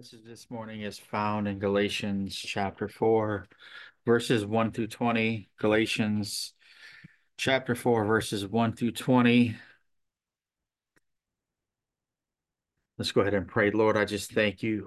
Message this morning is found in Galatians chapter 4, verses 1 through 20. Galatians chapter 4, verses 1 through 20. Let's go ahead and pray. Lord, I just thank you.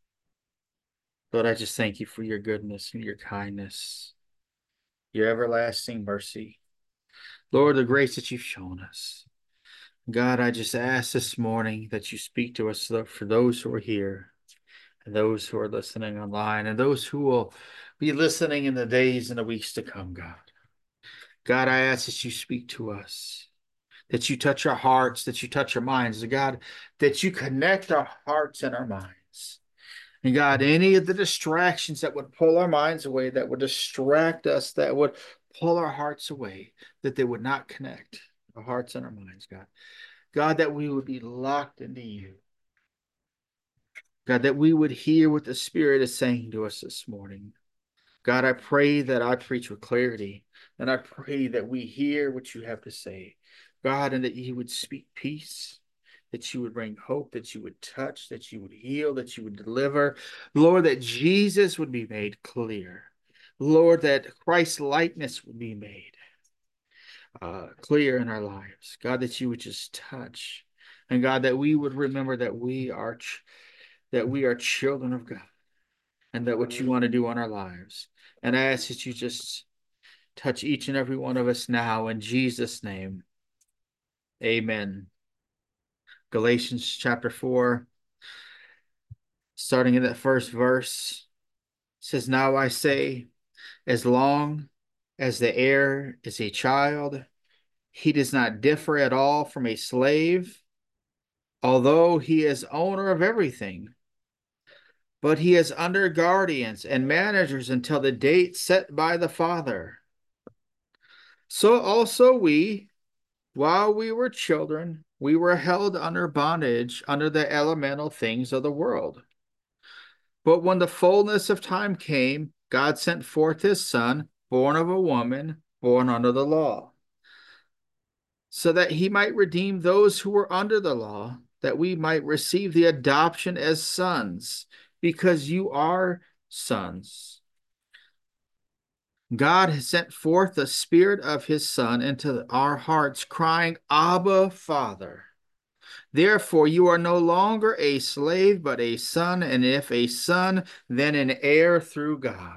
Lord, I just thank you for your goodness and your kindness, your everlasting mercy. Lord, the grace that you've shown us. God, I just ask this morning that you speak to us for those who are here and those who are listening online and those who will be listening in the days and the weeks to come, God. God, I ask that you speak to us, that you touch our hearts, that you touch our minds, God, that you connect our hearts and our minds. And God, any of the distractions that would pull our minds away, that would distract us, that would pull our hearts away, that they would not connect our hearts and our minds, God. God, that we would be locked into you. God, that we would hear what the Spirit is saying to us this morning. God, I pray that I preach with clarity, and I pray that we hear what you have to say, God, and that you would speak peace, that you would bring hope, that you would touch, that you would heal, that you would deliver. Lord, that Jesus would be made clear. Lord, that Christ's likeness would be made clear in our lives. God, that you would just touch. And God, that we would remember that we are children of God and that what you want to do in our lives. And I ask that you just touch each and every one of us now in Jesus' name. Amen. Galatians chapter 4, starting in that first verse, says, Now I say, as long as the heir is a child, he does not differ at all from a slave, although he is owner of everything. But he is under guardians and managers until the date set by the father. So also we, while we were children, we were held under bondage under the elemental things of the world. But when the fullness of time came, God sent forth his Son, born of a woman, born under the law, so that he might redeem those who were under the law, that we might receive the adoption as sons, because you are sons. God has sent forth the Spirit of his Son into our hearts, crying, Abba, Father. Therefore, you are no longer a slave, but a son, and if a son, then an heir through God.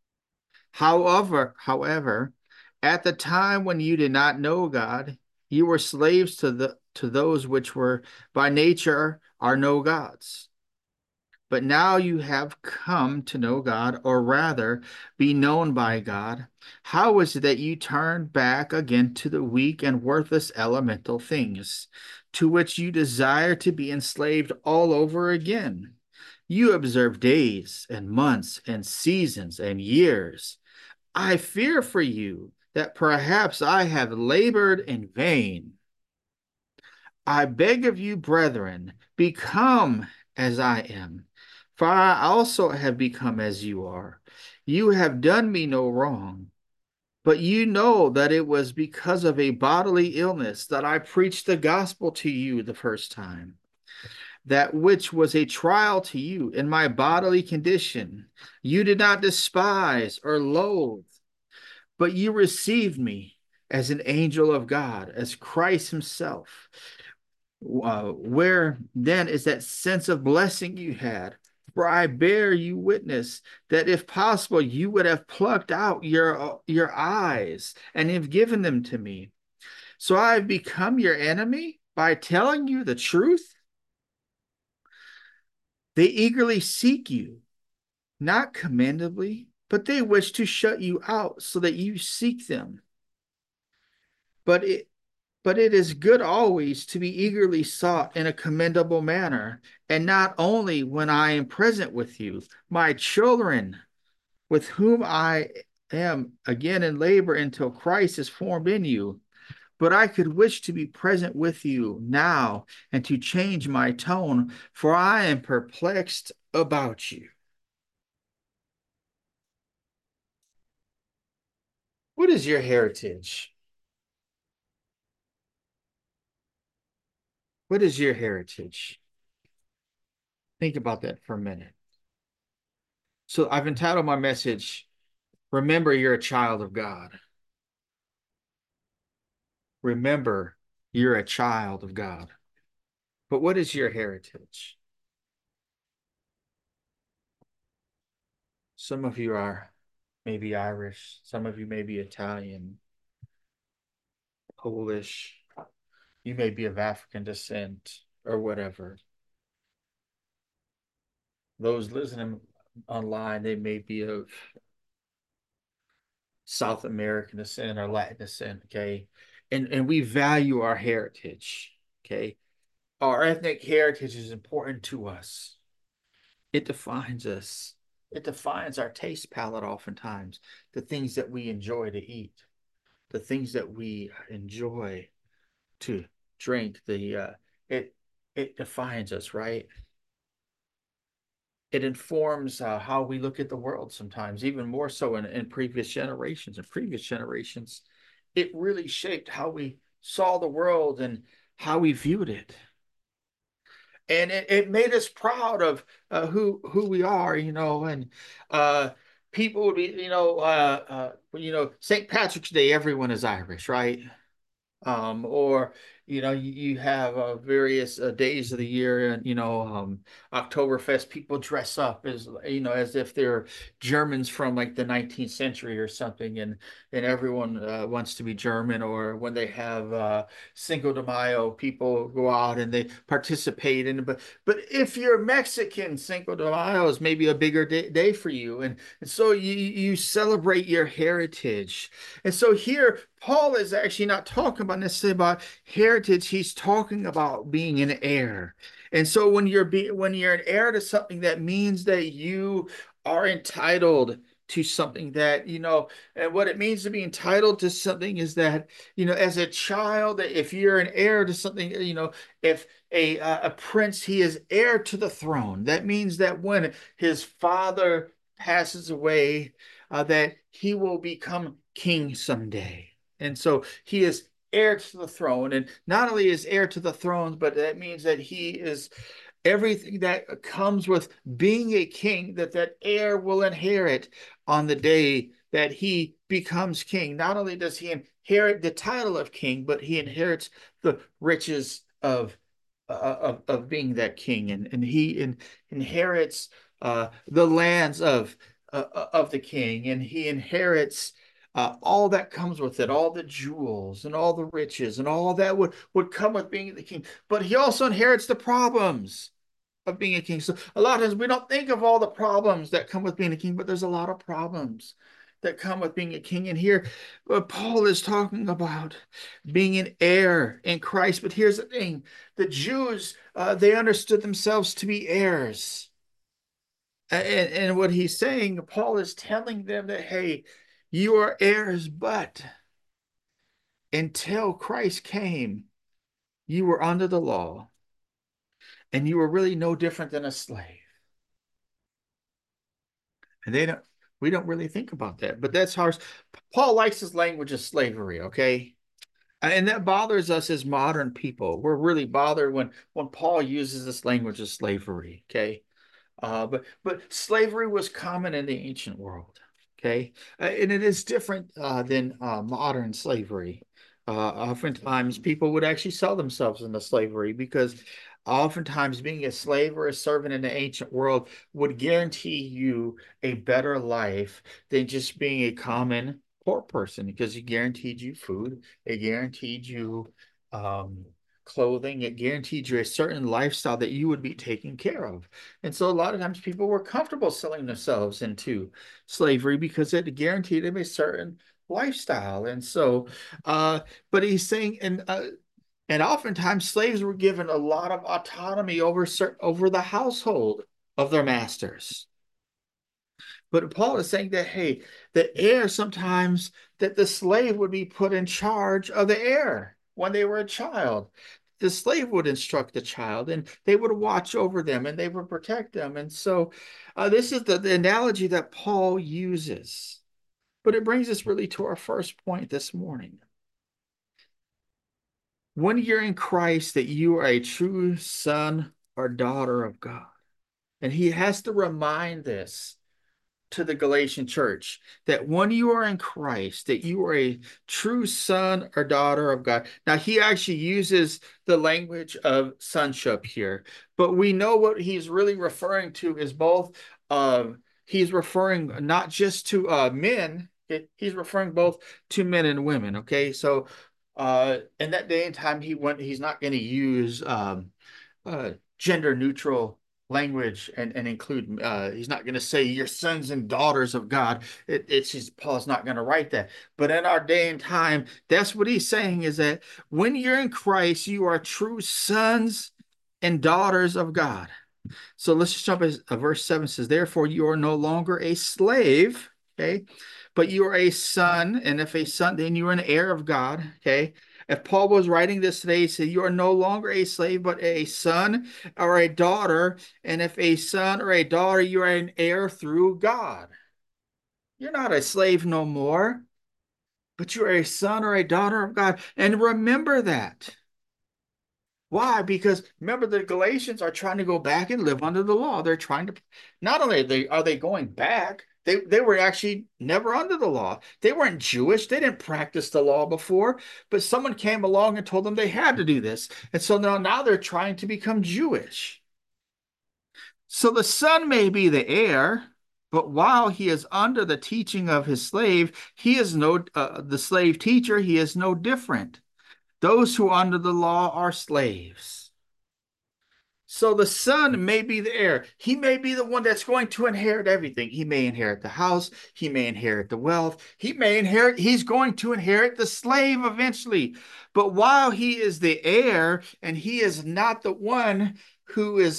However, at the time when you did not know God, you were slaves to those which were by nature are no gods. But now you have come to know God, or rather, be known by God. How is it that you turned back again to the weak and worthless elemental things, to which you desire to be enslaved all over again? You observe days and months and seasons and years. I fear for you that perhaps I have labored in vain. I beg of you, brethren, become as I am, for I also have become as you are. You have done me no wrong, but you know that it was because of a bodily illness that I preached the gospel to you the first time, that which was a trial to you in my bodily condition. You did not despise or loathe, but you received me as an angel of God, as Christ himself. Where then is that sense of blessing you had? For I bear you witness that if possible, you would have plucked out your eyes and have given them to me. So I have become your enemy by telling you the truth. They eagerly seek you, not commendably, but they wish to shut you out so that you seek them. But it But it is good always to be eagerly sought in a commendable manner, and not only when I am present with you, my children, with whom I am again in labor until Christ is formed in you. But I could wish to be present with you now and to change my tone, for I am perplexed about you. What is your heritage? What is your heritage? Think about that for a minute. So I've entitled my message, Remember You're a Child of God. Remember you're a child of God. But what is your heritage? Some of you are maybe Irish, some of you may be Italian, Polish, you may be of African descent or whatever. Those listening online, they may be of South American descent or Latin descent, okay? And we value our heritage, okay? Our ethnic heritage is important to us. It defines us. It defines our taste palette oftentimes, the things that we enjoy to eat, the things that we enjoy to drink, it it defines us, right? It informs how we look at the world sometimes, even more so in previous generations. In previous generations, it really shaped how we saw the world and how we viewed it. And it made us proud of who we are, and uh, people would be, St. Patrick's Day, everyone is Irish, right? Or you have various days of the year, and Oktoberfest, people dress up as as if they're Germans from like the 19th century or something, and everyone wants to be German. Or when they have Cinco de Mayo, people go out and they participate in it. But if you're Mexican, Cinco de Mayo is maybe a bigger day for you, and so you celebrate your heritage. And so here, Paul is actually not talking about necessarily about heritage. He's talking about being an heir. And so when you're an heir to something, that means that you are entitled to something that, and what it means to be entitled to something is that, as a child, if you're an heir to something, if a prince, he is heir to the throne. That means that when his father passes away, that he will become king someday. And so he is heir to the throne. And not only is heir to the throne, but that means that he is everything that comes with being a king, that heir will inherit on the day that he becomes king. Not only does he inherit the title of king, but he inherits the riches of being that king, and inherits the lands of the king, and he inherits all that comes with it, all the jewels and all the riches and all that would come with being the king. But he also inherits the problems of being a king. So a lot of times we don't think of all the problems that come with being a king, but there's a lot of problems that come with being a king. And here, Paul is talking about being an heir in Christ. But here's the thing: the Jews, they understood themselves to be heirs. And what he's saying, Paul is telling them that, hey, you are heirs, but until Christ came, you were under the law, and you were really no different than a slave. And we don't really think about that, but that's how Paul likes his language of slavery, okay? And that bothers us as modern people. We're really bothered when Paul uses this language of slavery, okay? But slavery was common in the ancient world, okay, and it is different than modern slavery. Oftentimes, people would actually sell themselves into slavery because oftentimes being a slave or a servant in the ancient world would guarantee you a better life than just being a common poor person because it guaranteed you food, it guaranteed you um, clothing, it guaranteed you a certain lifestyle that you would be taken care of. And so a lot of times people were comfortable selling themselves into slavery because it guaranteed them a certain lifestyle. And so, but he's saying, and oftentimes slaves were given a lot of autonomy over the household of their masters. But Paul is saying that, hey, the heir sometimes that the slave would be put in charge of the heir when they were a child. The slave would instruct the child and they would watch over them and they would protect them. And so this is the analogy that Paul uses. But it brings us really to our first point this morning. When you're in Christ, that you are a true son or daughter of God. And he has to remind this to the Galatian church that when you are in Christ, that you are a true son or daughter of God. Now, he actually uses the language of sonship here, but we know what he's really referring to is both. He's referring not just to men, he's referring both to men and women. Okay, so in that day and time, he's not going to use gender neutral language and include he's not going to say your sons and daughters of God. It's just Paul's not going to write that. But in our day and time, that's what he's saying is that when you're in Christ, you are true sons and daughters of God. So let's just jump as verse 7 says, therefore you are no longer a slave, okay, but you are a son, and if a son, then you are an heir of God, okay. If Paul was writing this today, he said, you are no longer a slave, but a son or a daughter. And if a son or a daughter, you are an heir through God. You're not a slave no more, but you are a son or a daughter of God. And remember that. Why? Because remember, the Galatians are trying to go back and live under the law. They're trying to, not only are they going back, they were actually never under the law. They weren't Jewish. They didn't practice the law before, but someone came along and told them they had to do this. And so now they're trying to become Jewish. So the son may be the heir, but while he is under the teaching of his slave, he is the slave teacher, he is no different. Those who are under the law are slaves. So the son may be the heir. He may be the one that's going to inherit everything. He may inherit the house. He may inherit the wealth. He's going to inherit the slave eventually. But while he is the heir and he is not the one who is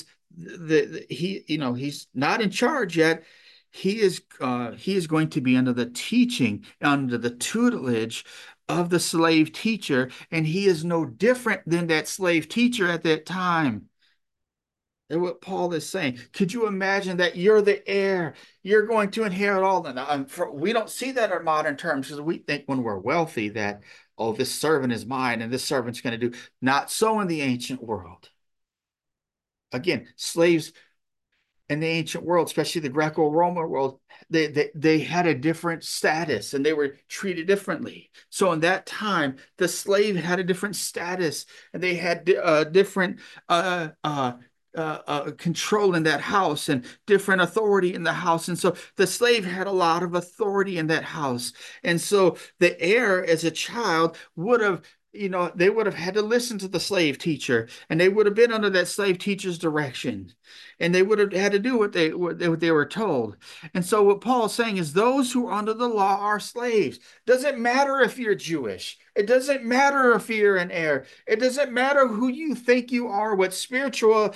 he's not in charge yet. He is going to be under the teaching, under the tutelage of the slave teacher, and he is no different than that slave teacher at that time. And what Paul is saying, could you imagine that you're the heir? You're going to inherit all that. Now, we don't see that in modern terms because we think when we're wealthy that, oh, this servant is mine and this servant's going to do. Not so in the ancient world. Again, slaves in the ancient world, especially the Greco-Roman world, they had a different status and they were treated differently. So in that time, the slave had a different status and they had different control in that house and different authority in the house. And so the slave had a lot of authority in that house. And so the heir as a child would have, they would have had to listen to the slave teacher and they would have been under that slave teacher's direction and they would have had to do what they were told. And so what Paul is saying is those who are under the law are slaves. Doesn't matter if you're Jewish. It doesn't matter if you're an heir. It doesn't matter who you think you are, what spiritual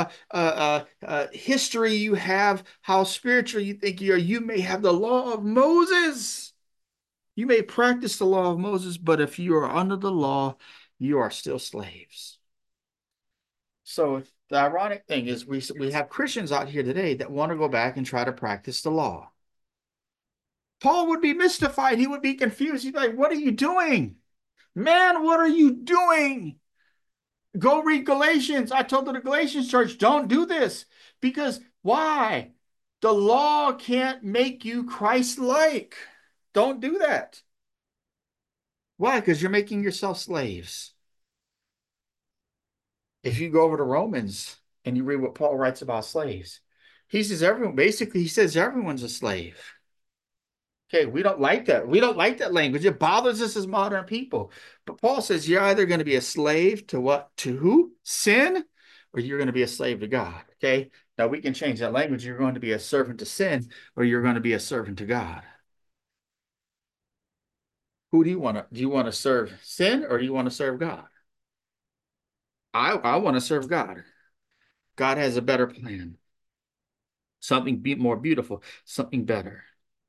history you have, how spiritual you think you are. You may have the law of Moses. You may practice the law of Moses, but if you are under the law, you are still slaves. So the ironic thing is we have Christians out here today that want to go back and try to practice the law. Paul would be mystified. He would be confused. He'd be like, what are you doing? Man, what are you doing? Go read Galatians. I told the Galatians church, don't do this. Because why? The law can't make you Christ-like. Don't do that. Why? Because you're making yourself slaves. If you go over to Romans and you read what Paul writes about slaves, he says everyone's a slave. Okay, we don't like that. We don't like that language. It bothers us as modern people. But Paul says you're either going to be a slave to what? To who? Sin, or you're going to be a slave to God. Okay. Now we can change that language. You're going to be a servant to sin, or you're going to be a servant to God. Who do you want to serve sin or do you want to serve God? I want to serve God. God has a better plan. More beautiful, something better.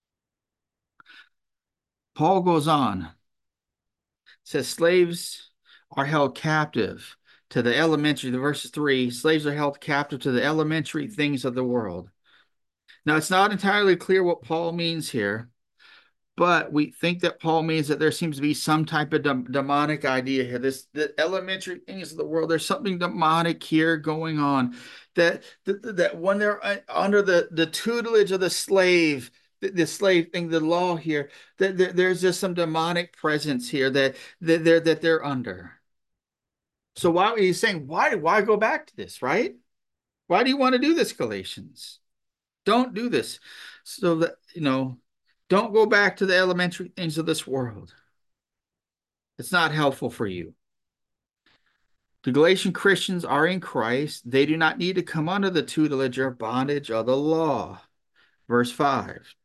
Paul goes on, says slaves are held captive to the elementary, the verse 3, slaves are held captive to the elementary things of the world. Now, it's not entirely clear what Paul means here, But we think that Paul means that there seems to be some type of demonic idea here. The elementary things of the world, there's something demonic here going on. That when they're under the tutelage of the slave, the slave thing, the law here, that there's just some demonic presence here that they're under. So why he's saying, why go back to this, right? Why do you want to do this, Galatians? Don't do this. So that, don't go back to the elementary things of this world. It's not helpful for you. The Galatian Christians are in Christ. They do not need to come under the tutelage or bondage of the law. Verse 5.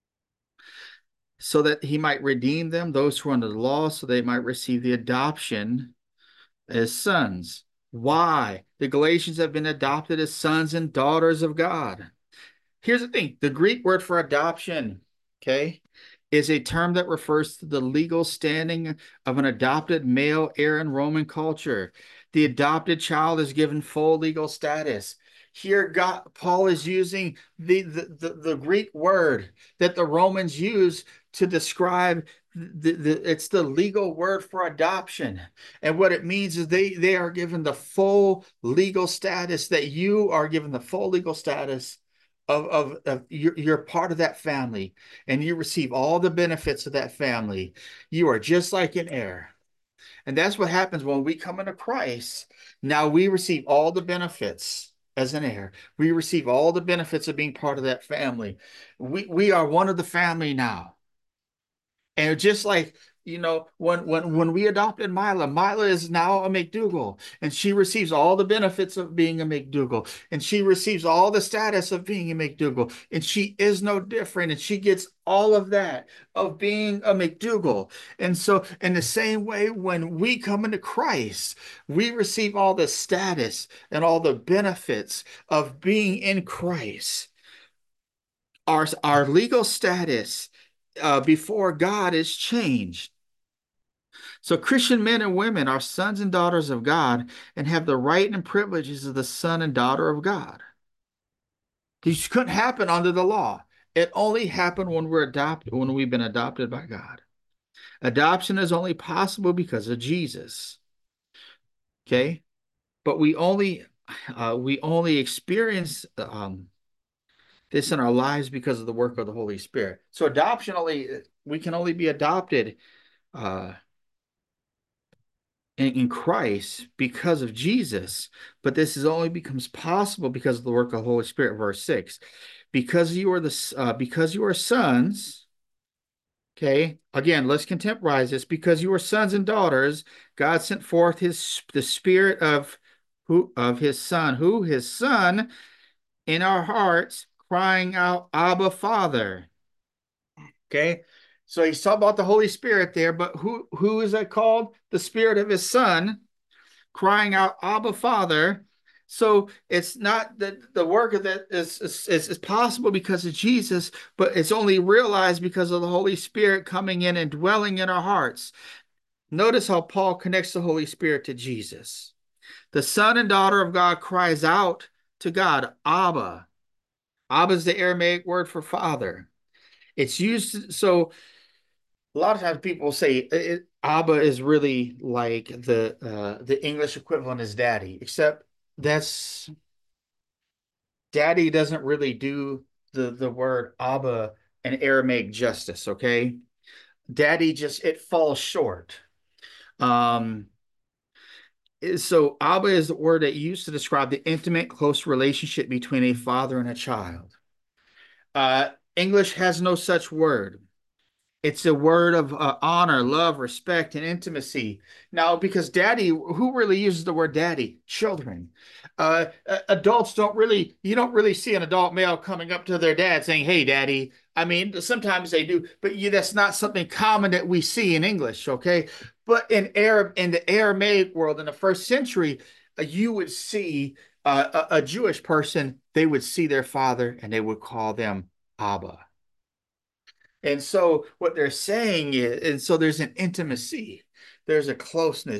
So that he might redeem them, those who are under the law, so they might receive the adoption as sons. Why? The Galatians have been adopted as sons and daughters of God. Here's the thing, the Greek word for adoption, okay, is a term that refers to the legal standing of an adopted male heir in Roman culture. The adopted child is given full legal status. Here, Paul is using the Greek word that the Romans use to describe it's the legal word for adoption. And what it means is they are given the full legal status, that you are given the full legal status of you're part of that family, and you receive all the benefits of that family. You are just like an heir. And that's what happens when we come into Christ. Now we receive all the benefits as an heir. We receive all the benefits of being part of that family. We are one of the family now. And just like, when we adopted Mila is now a McDougal, and she receives all the benefits of being a McDougal, and she receives all the status of being a McDougal, and she is no different, and she gets all of that of being a McDougal. And so, in the same way, when we come into Christ, we receive all the status and all the benefits of being in Christ. Our legal status before God is changed. So Christian men and women are sons and daughters of God and have the right and privileges of the son and daughter of God. These couldn't happen under the law. It only happened when we've been adopted by God. Adoption is only possible because of Jesus. Okay? But we only experience this in our lives because of the work of the Holy Spirit. So we can only be adopted uh, in Christ because of Jesus, but this is only becomes possible because of the work of the Holy Spirit. Verse 6, because you are sons. Okay, again, let's contemporize this. Because you are sons and daughters, God sent forth the Spirit of His Son in our hearts, crying out, Abba, Father. Okay, so he's talking about the Holy Spirit there, but who is that called? The Spirit of His Son, crying out, Abba, Father. So it's not that the work of that is possible because of Jesus, but it's only realized because of the Holy Spirit coming in and dwelling in our hearts. Notice how Paul connects the Holy Spirit to Jesus. The son and daughter of God cries out to God, Abba. Abba is the Aramaic word for father. It's used, so a lot of times people say Abba is really like the English equivalent is daddy, except that's daddy doesn't really do the word Abba and Aramaic justice, okay? Daddy just it falls short. Um, so Abba is the word that used to describe the intimate, close relationship between a father and a child. English has no such word. It's a word of honor, love, respect, and intimacy. Now, because daddy, who really uses the word daddy? Children. Adults you don't really see an adult male coming up to their dad saying, hey, daddy. I mean, sometimes they do, but that's not something common that we see in English, okay? But in the Aramaic world, in the first century, you would see a Jewish person, they would see their father and they would call them Abba. And so what they're saying is, and so there's an intimacy, there's a closeness.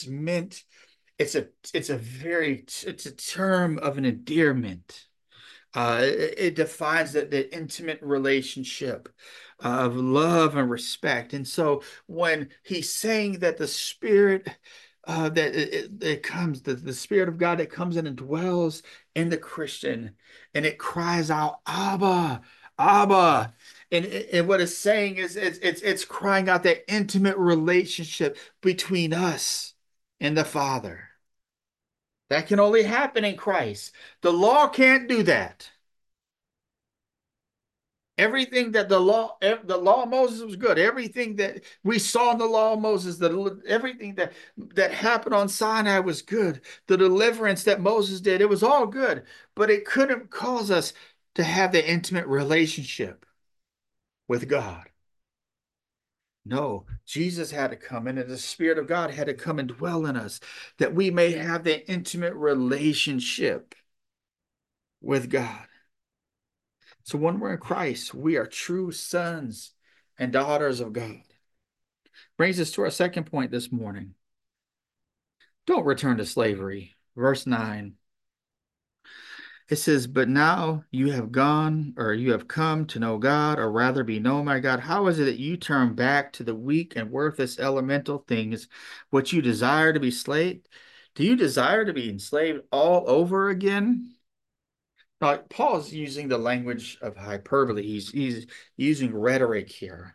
It's a term of an endearment. It defines the intimate relationship. of love and respect. And so when he's saying that the Spirit that it comes, the Spirit of God that comes in and dwells in the Christian, and it cries out, Abba, Abba. And what it's saying is it's crying out that intimate relationship between us and the Father. That can only happen in Christ. The law can't do that. Everything that the law of Moses was good. Everything that we saw in the law of Moses, everything that happened on Sinai was good. The deliverance that Moses did, it was all good, but it couldn't cause us to have the intimate relationship with God. No, Jesus had to come in, and the Spirit of God had to come and dwell in us that we may have the intimate relationship with God. So when we're in Christ, we are true sons and daughters of God. Brings us to our second point this morning. Don't return to slavery. Verse 9. It says, but now you have gone, or you have come to know God, or rather be known by God. How is it that you turn back to the weak and worthless elemental things, which you desire to be enslaved? Do you desire to be enslaved all over again? Now, Paul's using the language of hyperbole. He's using rhetoric here.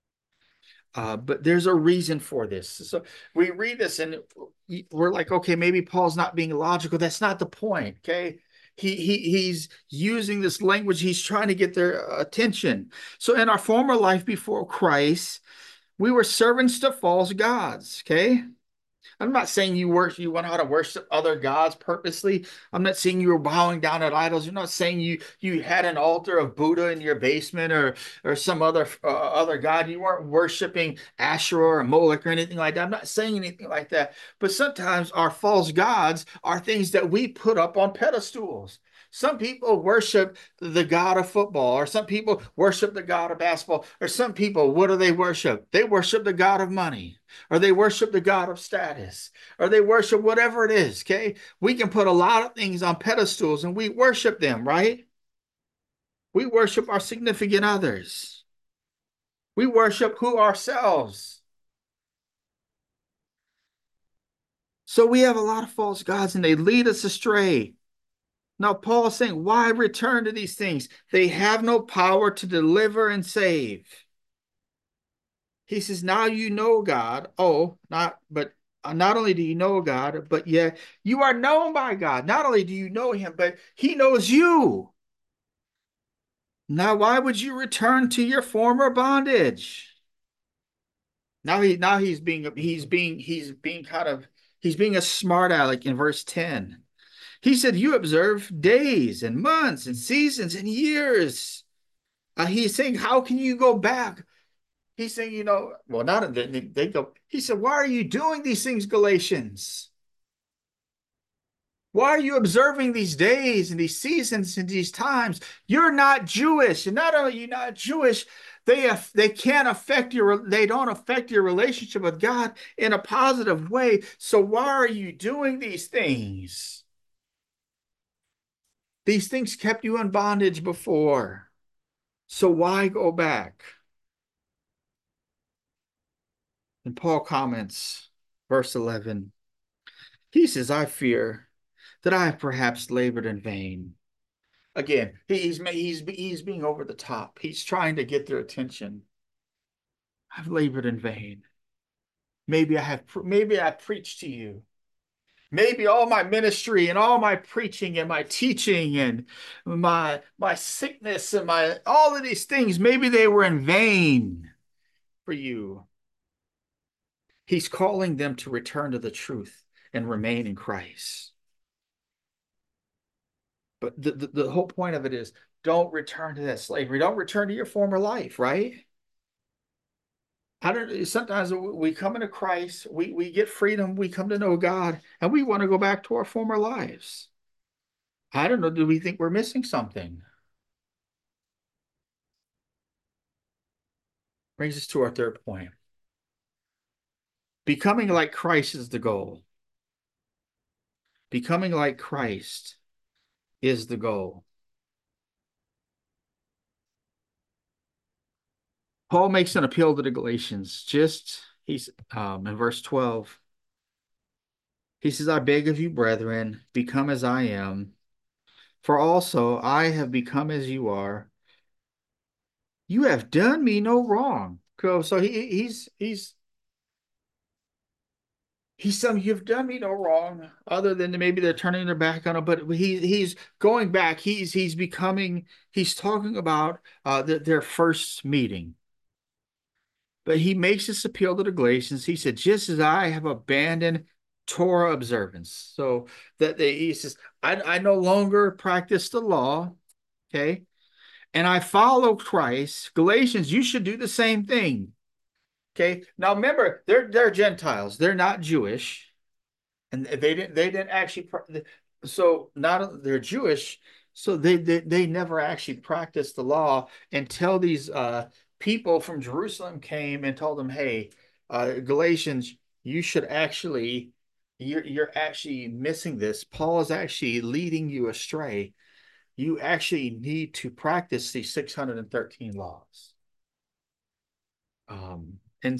But there's a reason for this. So we read this and we're like, okay, maybe Paul's not being logical. That's not the point. Okay. He's using this language. He's trying to get their attention. So in our former life before Christ, we were servants to false gods. Okay. I'm not saying you went out to worship other gods purposely. I'm not saying you were bowing down at idols. I'm not saying you had an altar of Buddha in your basement or some other god. You weren't worshiping Asherah or Moloch or anything like that. I'm not saying anything like that. But sometimes our false gods are things that we put up on pedestals. Some people worship the god of football, or some people worship the god of basketball, or some people, what do they worship? They worship the god of money, or they worship the god of status, or they worship whatever it is. Okay. We can put a lot of things on pedestals and we worship them, right? We worship our significant others. We worship who ourselves. So we have a lot of false gods and they lead us astray. Now, Paul is saying, why return to these things? They have no power to deliver and save. He says, now you know God. Oh, not only do you know God, but yet you are known by God. Not only do you know him, but he knows you. Now, why would you return to your former bondage? Now he's being a smart aleck in verse 10. He said, you observe days and months and seasons and years. He's saying, how can you go back? He's saying, well, not they go. He said, why are you doing these things, Galatians? Why are you observing these days and these seasons and these times? You're not Jewish, and not only are you not Jewish, they can't they don't affect your relationship with God in a positive way. So why are you doing these things? These things kept you in bondage before. So why go back? And Paul comments, verse 11. He says, I fear that I have perhaps labored in vain. Again, he's being over the top. He's trying to get their attention. I've labored in vain. Maybe I preached to you. Maybe all my ministry and all my preaching and my teaching and my sickness and my all of these things, maybe they were in vain for you. He's calling them to return to the truth and remain in Christ. But the whole point of it is don't return to that slavery. Don't return to your former life, right? I don't sometimes we come into Christ, we get freedom, we come to know God, and we want to go back to our former lives. I don't know, do we think we're missing something? Brings us to our third point. Becoming like Christ is the goal. Becoming like Christ is the goal. Paul makes an appeal to the Galatians. He's in verse 12. He says, I beg of you, brethren, become as I am, for also I have become as you are. You have done me no wrong. So he's saying you've done me no wrong, other than maybe they're turning their back on him. But he's going back. He's talking about their first meeting. But he makes this appeal to the Galatians. He said, just as I have abandoned Torah observance. So he says, I no longer practice the law, okay? And I follow Christ. Galatians, you should do the same thing. Okay. Now remember, they're Gentiles. They're not Jewish. And they didn't actually so not they're Jewish, so they never actually practiced the law until these people from Jerusalem came and told them, hey, Galatians, you should actually you're actually missing this. Paul is actually leading you astray. You actually need to practice these 613 laws. And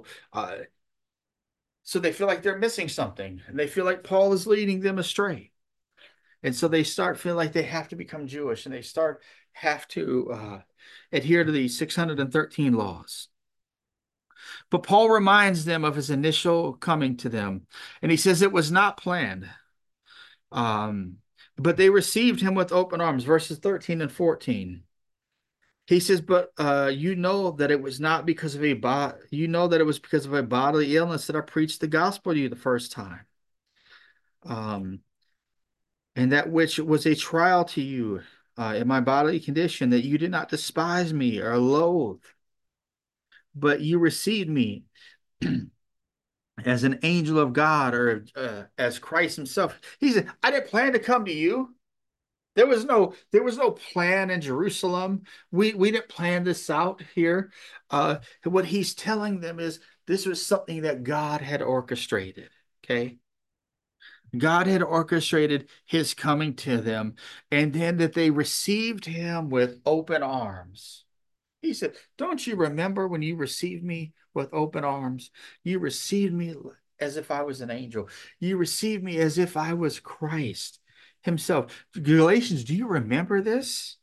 so they feel like they're missing something, and they feel like Paul is leading them astray. And so they start feeling like they have to become Jewish, and they have to adhere to these 613 laws. But Paul reminds them of his initial coming to them, and he says it was not planned. Um, but they received him with open arms, verses 13 and 14. He says, but you know that it was not because of you know that it was because of a bodily illness that I preached the gospel to you the first time. Um, and that which was a trial to you in my bodily condition, that you did not despise me or loathe, but you received me as an angel of God or as Christ himself. He said, I didn't plan to come to you. There was no plan in Jerusalem. We didn't plan this out here. What he's telling them is this was something that God had orchestrated. Okay. God had orchestrated his coming to them, and then that they received him with open arms. He said, don't you remember when you received me with open arms? You received me as if I was an angel. You received me as if I was Christ himself. Galatians, do you remember this?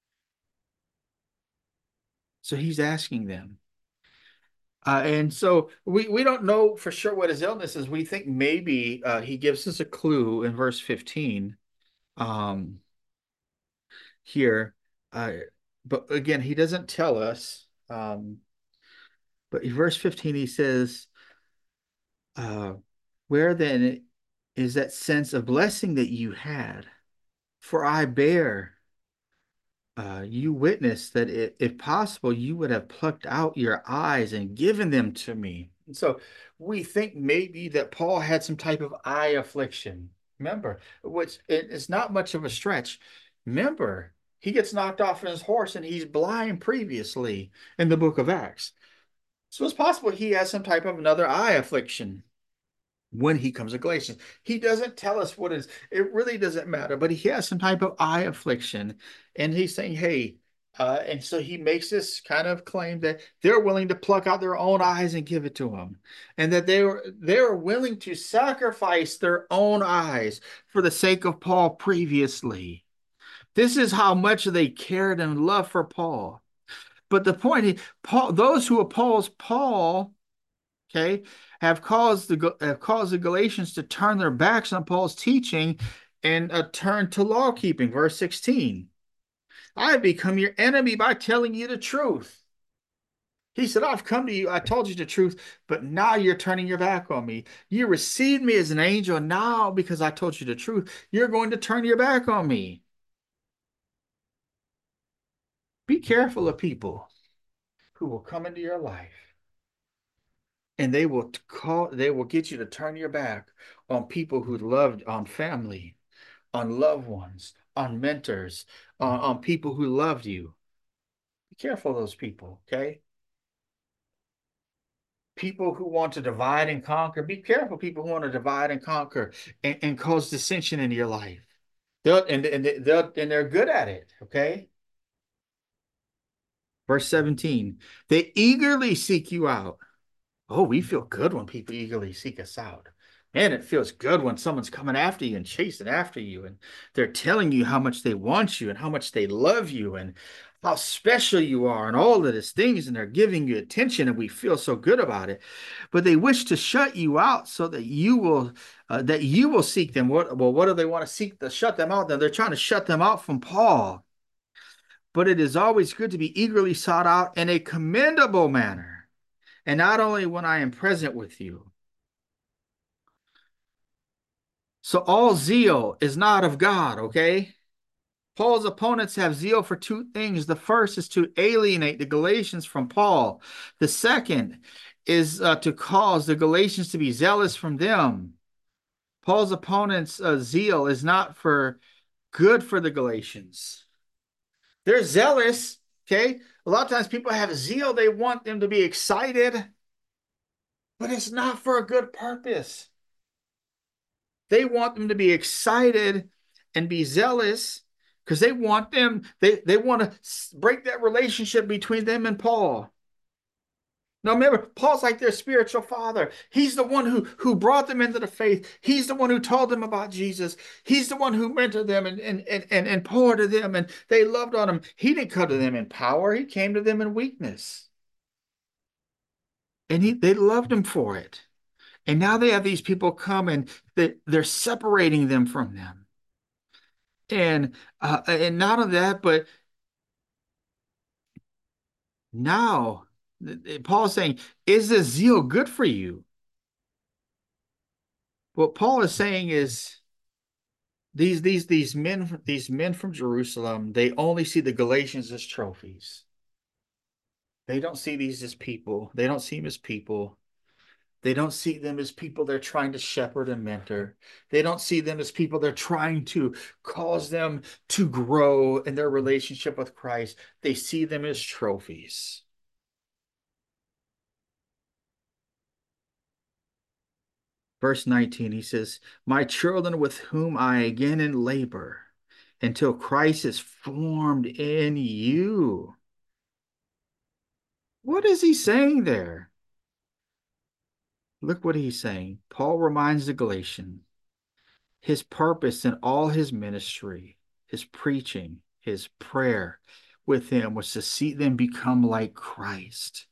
So he's asking them. And so we don't know for sure what his illness is. We think maybe he gives us a clue in verse 15 um, here. But again, he doesn't tell us. But in verse 15, he says, uh, where then is that sense of blessing that you had? For I bear you witness that if possible, you would have plucked out your eyes and given them to me. And so we think maybe that Paul had some type of eye affliction. Remember, which it's not much of a stretch. Remember, he gets knocked off his horse and he's blind previously in the book of Acts. So it's possible he has some type of another eye affliction when he comes to Galatians. He doesn't tell us what is, it really doesn't matter, but he has some type of eye affliction. And he's saying, hey, and so he makes this kind of claim that they're willing to pluck out their own eyes and give it to him, and that they're willing to sacrifice their own eyes for the sake of Paul previously. This is how much they cared and loved for Paul. But the point is, Paul, those who oppose Paul, okay, have caused the Galatians to turn their backs on Paul's teaching and turn to law keeping. Verse 16, I have become your enemy by telling you the truth. He said, I've come to you, I told you the truth, but now you're turning your back on me. You received me as an angel. Now, because I told you the truth, you're going to turn your back on me. Be careful of people who will come into your life and they will get you to turn your back on people who loved, on family, on loved ones, on mentors, on people who loved you. Be careful of those people, okay? People who want to divide and conquer. Be careful, people who want to divide and conquer and cause dissension in your life. They're good at it, okay? Verse 17, they eagerly seek you out. Oh, we feel good when people eagerly seek us out. Man, it feels good when someone's coming after you and chasing after you, and they're telling you how much they want you and how much they love you and how special you are and all of these things, and they're giving you attention, and we feel so good about it. But they wish to shut you out so that you will seek them. What do they want to seek to shut them out? Then they're trying to shut them out from Paul. But it is always good to be eagerly sought out in a commendable manner, and not only when I am present with you. So all zeal is not of God, okay? Paul's opponents have zeal for two things. The first is to alienate the Galatians from Paul. The second is to cause the Galatians to be zealous from them. Paul's opponents' zeal is not for good for the Galatians. They're zealous, okay? A lot of times people have zeal, they want them to be excited, but it's not for a good purpose. They want them to be excited and be zealous because they want to break that relationship between them and Paul. Now remember, Paul's like their spiritual father. He's the one who brought them into the faith. He's the one who told them about Jesus. He's the one who mentored them and poured to them, and they loved on him. He didn't come to them in power. He came to them in weakness. And they loved him for it. And now they have these people come and they're separating them from them. And not only that, but now Paul is saying, is this zeal good for you? What Paul is saying is these men from Jerusalem, they only see the Galatians as trophies. They don't see these as people. They don't see them as people. They don't see them as people they're trying to shepherd and mentor. They don't see them as people they're trying to cause them to grow in their relationship with Christ. They see them as trophies. Verse 19, he says, my children with whom I again in labor until Christ is formed in you. What is he saying there? Look what he's saying. Paul reminds the Galatians his purpose in all his ministry, his preaching, his prayer with them was to see them become like Christ.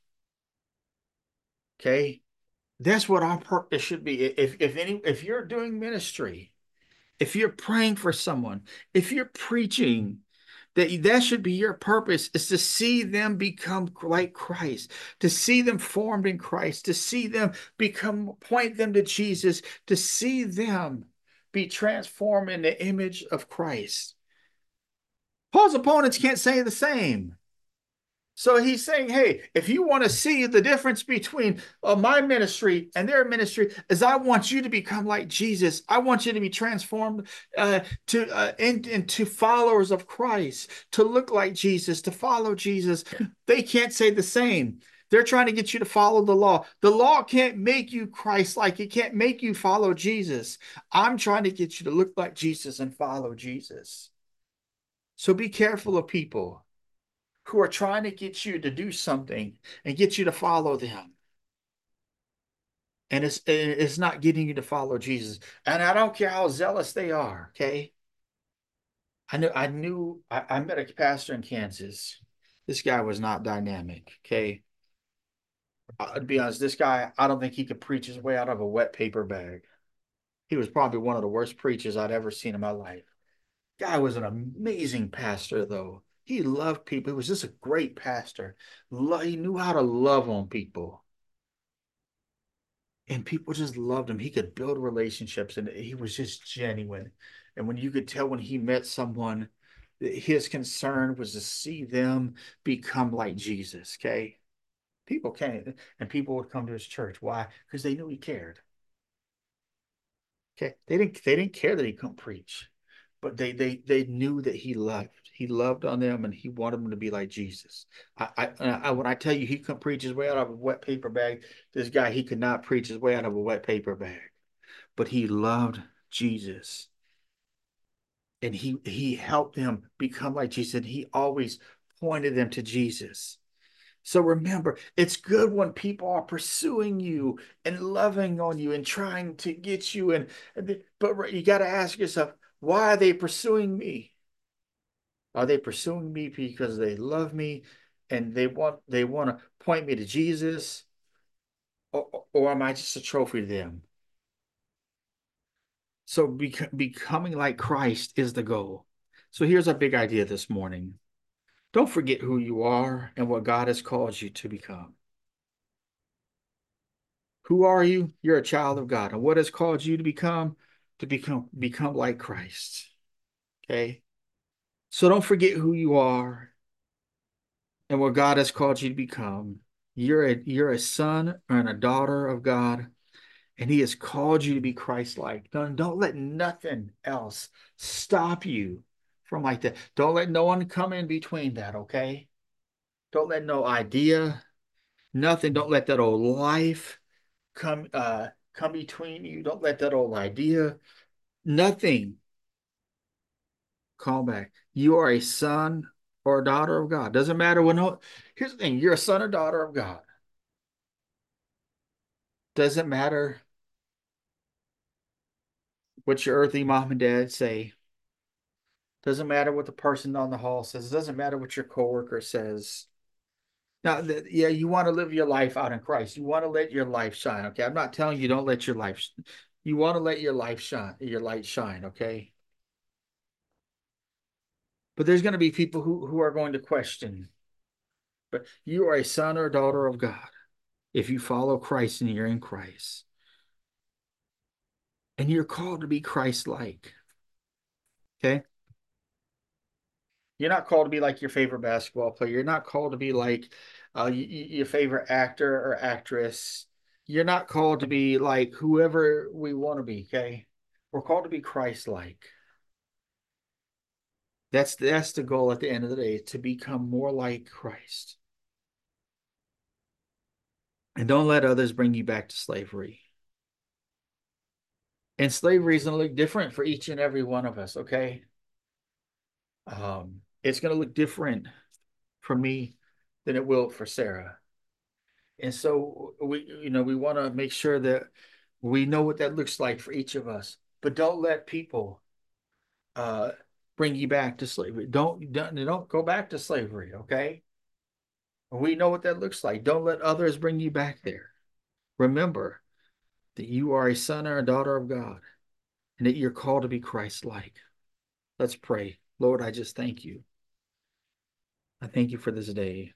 Okay? That's what our purpose should be. If you're doing ministry, if you're praying for someone, if you're preaching, that should be your purpose, is to see them become like Christ, to see them formed in Christ, to see them point them to Jesus, to see them be transformed in the image of Christ. Paul's opponents can't say the same. So he's saying, hey, if you want to see the difference between my ministry and their ministry, is I want you to become like Jesus. I want you to be transformed into followers of Christ, to look like Jesus, to follow Jesus. They can't say the same. They're trying to get you to follow the law. The law can't make you Christ-like. It can't make you follow Jesus. I'm trying to get you to look like Jesus and follow Jesus. So be careful of people who are trying to get you to do something and get you to follow them. And it's not getting you to follow Jesus. And I don't care how zealous they are, okay? I met a pastor in Kansas. This guy was not dynamic, okay? To be honest, this guy, I don't think he could preach his way out of a wet paper bag. He was probably one of the worst preachers I'd ever seen in my life. Guy was an amazing pastor, though. He loved people. He was just a great pastor. He knew how to love on people. And people just loved him. He could build relationships and he was just genuine. And when you could tell when he met someone, his concern was to see them become like Jesus, okay? People came and people would come to his church. Why? Because they knew he cared. Okay. They didn't care that he couldn't preach, but they knew that he loved. He loved on them and he wanted them to be like Jesus. When I tell you he couldn't preach his way out of a wet paper bag, this guy he could not preach his way out of a wet paper bag. But he loved Jesus. And he helped them become like Jesus. And he always pointed them to Jesus. So remember, it's good when people are pursuing you and loving on you and trying to get you. But you got to ask yourself, why are they pursuing me? Are they pursuing me because they love me and they want to point me to Jesus, or am I just a trophy to them? So becoming like Christ is the goal. So here's a big idea this morning. Don't forget who you are and what God has called you to become. Who are you? You're a child of God. And what has called you to become? To become like Christ. Okay? So don't forget who you are and what God has called you to become. You're a son and a daughter of God, and He has called you to be Christ-like. Don't let nothing else stop you from like that. Don't let no one come in between that, okay? Don't let no idea, nothing, don't let that old life come between you. Don't let that old idea, nothing call back. You are a son or a daughter of God. Doesn't matter when. Here's the thing: you're a son or daughter of God. Doesn't matter what your earthly mom and dad say. Doesn't matter what the person on the hall says. Doesn't matter what your coworker says. Now, yeah, you want to live your life out in Christ. You want to let your life shine. Okay, I'm not telling you don't let your life. You want to let your life shine, your light shine. Okay, but there's going to be people who are going to question. But you are a son or daughter of God if you follow Christ and you're in Christ. And you're called to be Christ-like. Okay? You're not called to be like your favorite basketball player. You're not called to be like your favorite actor or actress. You're not called to be like whoever we want to be, okay? We're called to be Christ-like. That's the goal at the end of the day, to become more like Christ. And don't let others bring you back to slavery. And slavery is going to look different for each and every one of us, okay? It's going to look different for me than it will for Sarah. And so we want to make sure that we know what that looks like for each of us. But don't let people uh, bring you back to slavery. Don't go back to slavery, okay? We know what that looks like. Don't let others bring you back there. Remember that you are a son or a daughter of God and that you're called to be Christ-like. Let's pray. Lord, I just thank you. I thank you for this day.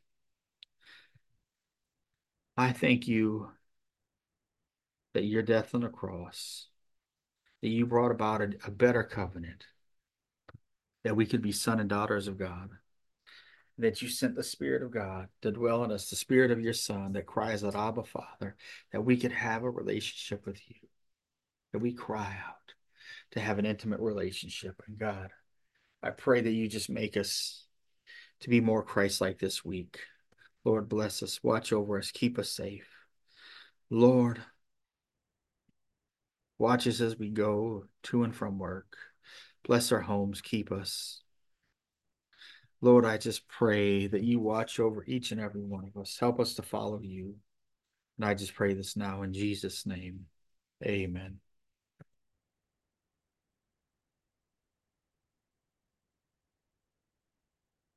I thank you that your death on the cross, that you brought about a better covenant, that we could be son and daughters of God, that you sent the Spirit of God to dwell in us, the Spirit of your Son that cries out, Abba, Father, that we could have a relationship with you, that we cry out to have an intimate relationship. And God, I pray that you just make us to be more Christ-like this week. Lord, bless us, watch over us, keep us safe. Lord, watch us as we go to and from work. Bless our homes, keep us. Lord, I just pray that you watch over each and every one of us. Help us to follow you. And I just pray this now in Jesus' name. Amen.